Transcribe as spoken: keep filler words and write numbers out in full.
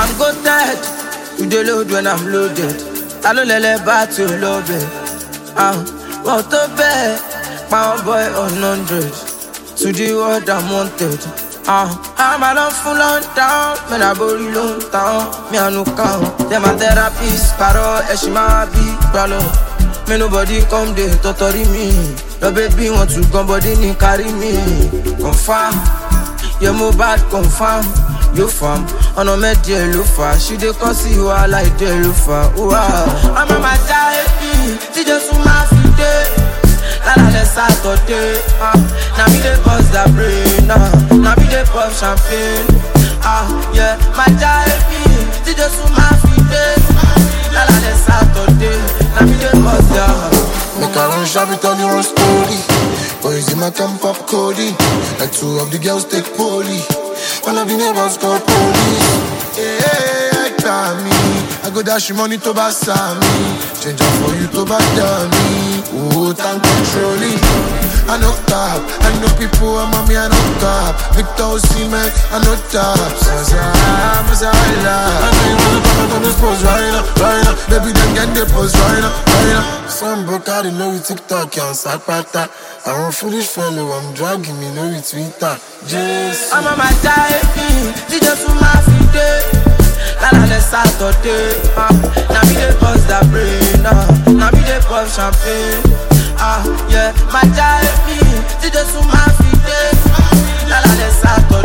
I'm goated. You dey load when I'm loaded. I don't let it back to love it. Ah, what the bed? Power boy on hundred. To the world I'm wanted. Ah, I'm a long full on down. Man, I body long down. Me, I no count. Them a therapist. Paro, Eshima, be bralo. Me, nobody come there, totori me. Your baby want to come, body ni carry me. Confirm. You move bad, confirm. You fam, on a med lufa. She dey cause you are like the lufa. I'm a mata happy, she just my feet. La la la Saturday. Now me dey cause the brain. Now me dey pop champagne. Ah yeah, mata happy, she just my feet. La la la Saturday. Now me dey cause the. Make I run shabby, tell you one story. Boys in my camp pop Cody. Like two of the girls take poly. One of the neighbors call police. Yeah, I got me. I go dash you money to buy me. Change up for you to buy me. Oh, time controlling. I know top. I know people, I'm on me, I know top. Victor Osimhen, I know top. Saza, Maza, I know you wanna come on this pose right now, right now. Baby, then get the pose right now, right now. Some broke out in Louis TikTok, can't sack pata. I'm a foolish fellow, I'm dragging me Louis Twitter. Just I'm on my diet, she just for my feet. La la la Saturday. Now me dey cause the brain. Now me dey pop champagne. Ah yeah, my diet, she just for my feet. La la la Saturday.